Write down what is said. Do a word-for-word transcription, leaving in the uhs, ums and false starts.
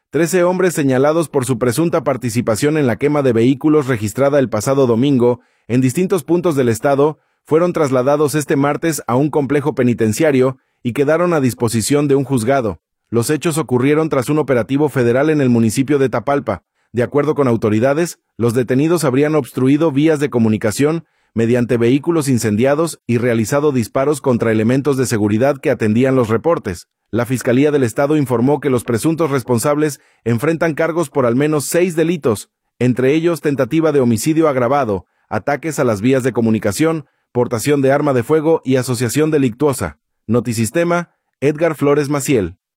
Trece hombres señalados por su presunta participación en la quema de vehículos registrada el pasado domingo en distintos puntos del estado fueron trasladados este martes a un complejo penitenciario y quedaron a disposición de un juzgado. Los hechos ocurrieron tras un operativo federal en el municipio de Tapalpa. De acuerdo con autoridades, los detenidos habrían obstruido vías de comunicación mediante vehículos incendiados y realizado disparos contra elementos de seguridad que atendían los reportes. La Fiscalía del Estado informó que los presuntos responsables enfrentan cargos por al menos seis delitos, entre ellos tentativa de homicidio agravado, ataques a las vías de comunicación, portación de arma de fuego y asociación delictuosa. Notisistema, Edgar Flores Maciel.